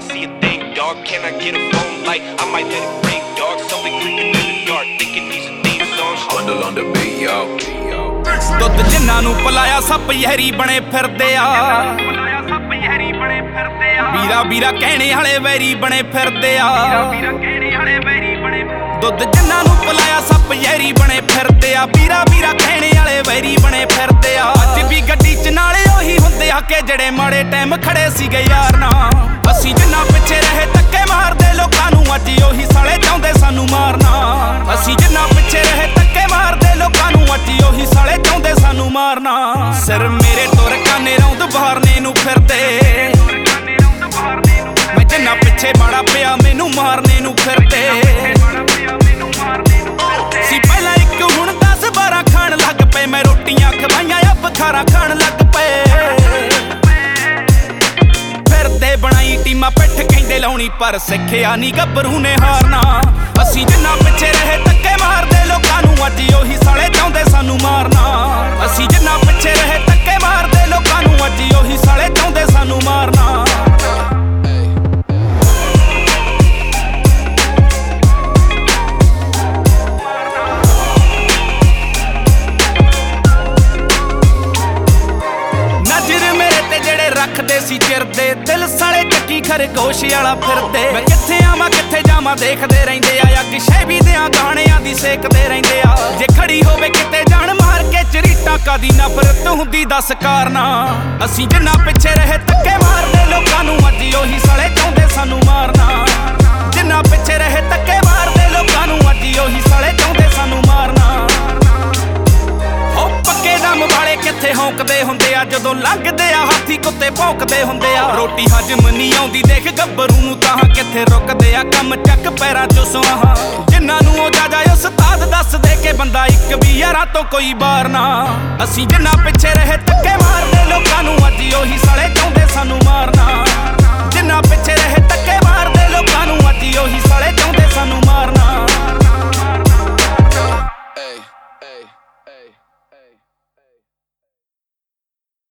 ain't see a thing, dog. Can I get a phone light? I might let it ring, dog. Something creeping in the dark, thinking these are theme songs. Bundle on the beat, yo. ਦੁੱਧ ਜਿਨ੍ਹਾਂ ਨੂੰ ਪਲਾਇਆ ਸੱਪ ਯਹਿਰੀ ਬਣੇ ਫਿਰਦੇ ਆ ਵੀਰਾ ਵੀਰਾ ਕਹਿਣੇ ਵਾਲੇ very ਬਣੇ ਫਿਰਦੇ ਆ ਦੁੱਧ ਜਿਨ੍ਹਾਂ ਨੂੰ ਪਲਾਇਆ ਸੱਪ ਯਹਿਰੀ ਬਣੇ ਫਿਰਦੇ ਆ ਵੀਰਾ ਵੀਰਾ ਕਹਿਣੇ ਵਾਲੇ ਵੈਰੀ ਬਣੇ ਫਿਰਦੇ ਆ ਅੱਜ ਵੀ ਗੱਡੀ 'ਚ ਨਾਲੇ ਉਹੀ ਹੁੰਦੇ ਆ ਕਿ ਜਿਹੜੇ ਮਾੜੇ ਟਾਈਮ ਖੜੇ ਸੀਗੇ ਯਾਰ ਨਾ ਅਸੀਂ ਜਿੰਨਾ ਪਿੱਛੇ ਰਹੇ ਧੱਕੇ ਮਾਰਦੇ ਲੋਕਾਂ ਨੂੰ ਅੱਜ ਉਹੀ ਸਾਲੇ ਚਾਹੁੰਦੇ ਸਾਨੂੰ ਮਾਰਨਾ ਅਸੀਂ ਜਿੰਨਾ ਪਿੱਛੇ ਰਹੇ ਧੱਕੇ ਮਾਰਦੇ ਲੋਕਾਂ ਨੂੰ ਅੱਜ ਉਹੀ ਸਾਲੇ ਚਾਹੁੰਦੇ ਸਾਨੂੰ ਮਾਰਨਾ ਸਿਰ ਮੇਰੇ ਤੁਰ ਕਾਨੇ ਰੌਂਦ ਬਹਾਰਨੇ ਨੂੰ ਫਿਰਦੇ ਮੈਂ ਜਿੰਨਾ ਪਿੱਛੇ ਮਾੜਾ ਪਿਆ ਮੈਨੂੰ ਮਾਰਨੇ ਨੂੰ ਫਿਰਦੇ ਸੀ ਪਹਿਲਾਂ ਇੱਕ ਹੁਣ 10-12 ਖਾਣ ਲੱਗ ਪਏ ਮੈਂ ਰੋਟੀਆਂ ਖਵਾਈਆਂ ਆ ਬਖਾਰਾ ਖਾਣ ਲੱਗ ਪਏ ਫਿਰਦੇ ਬਣਾਈ ਟੀਮਾਂ ਪਿੱਠ ਕਹਿੰਦੇ ਲਾਉਣੀ ਪਰ ਸਿੱਖਿਆ ਨਹੀਂ ਗੱਭਰੂ ਨੇ ਹਾਰਨਾ ਅਸੀਂ ਜਿੰਨਾ ਪਿੱਛੇ ਰਹੇ ਧੱਕੇ ਮਾਰਦੇ ਲੋਕਾਂ ਨੂੰ ਅੱਜ ਉਹੀ ਸਾਲੇ ਚਾਹੁੰਦੇ ਸਾਨੂੰ ਮਾਰਨਾ ਅਸੀਂ ਜਿੰਨਾ ਪਿੱਛੇ ਰਹੇ ਧੱਕੇ ਮਾਰਦੇ ਲੋਕਾਂ ਨੂੰ ਅੱਜ ਉਹੀ ਸਾਲੇ ਚਾਹੁੰਦੇ ਸਾਨੂੰ ਮਾਰਨਾ ਰੱਖਦੇ ਸੀ ਚਿਰਦੇ ਦਿਲ ਸਾਲੇ ਚੱਕੀ ਖਰਗੋਸ਼ ਵਾਲਾ ਫਿਰਦੇ ਮੈਂ ਕਿੱਥੇ ਆਵਾਂ ਕਿੱਥੇ ਜਾਵਾਂ ਦੇਖਦੇ ਰਹਿੰਦੇ ਆ ਅੱਗ ਸ਼ੈਬੀ ਦਿਆਂ ਗਾਣਿਆਂ ਦੀ ਸੇਕਦੇ ਰਹਿੰਦੇ ਆ ਜੇ ਖੜੀ ਹੋਵੇ ਕਿਤੇ ਜਾਣ ਮਾਰ ਕੇ ਚਰੀਟਾਂ ਕਾਦੀ ਨਫ਼ਰਤ ਹੁੰਦੀ ਦੱਸ ਕਾਰਨਾ ਅਸੀਂ ਜਿੰਨਾ ਪਿੱਛੇ ਰਹੇ ਧੱਕੇ ਮਾਰਦੇ ਲੋਕਾਂ ਨੂੰ ਅੱਜ ਉਹੀ ਸਾਲੇ ਚਾਹੁੰਦੇ ਸਾਨੂੰ ਮਾਰਨਾ ਜਿੰਨਾ ਪਿੱਛੇ ਰਹੇ ਧੱਕੇ ਮਾਰਦੇ ਲੋਕਾਂ ਨੂੰ ਅੱਜ ਉਹੀ ਸਾਲੇ ਚਾਹੁੰਦੇ ਸਾਨੂੰ ਮਾਰਨਾ ਹੋ ਪੱਕੇ ਦਮ ਵਾਲੇ ਕਿੱਥੇ ਹੌਂਕਦੇ ਹੁੰਦੇ ਆ ਜਦੋਂ ਲੰਘਦੇ ਆ ਹਾਥੀ ਕੁੱਤੇ ਭੌਂਕਦੇ ਹੁੰਦੇ ਆ ਰੋਟੀ ਹਜਮ ਨਹੀਂ ਆਉਂਦੀ ਦੇਖ ਗੱਭਰੂ ਨੂੰ ਤਾਂ ਕਿੱਥੇ ਰੁਕਦੇ ਆ ਕੰਮ ਚੱਕ ਪੈਰਾਂ ਚੋਂ ਸੁਆਹਾਂ ਜਿਨ੍ਹਾਂ ਨੂੰ ਉਹ ਜਾਜਾ ਉਸਤਾਦ ਦੱਸ ਦੇ ਕੇ ਬੰਦਾ ਇੱਕ ਵੀ ਯਾਰਾਂ ਤੋਂ ਕੋਈ ਬਾਰ ਨਾ ਅਸੀਂ ਜਿੰਨਾ ਪਿੱਛੇ ਰਹੇ ਧੱਕੇ ਮਾਰਦੇ ਲੋਕ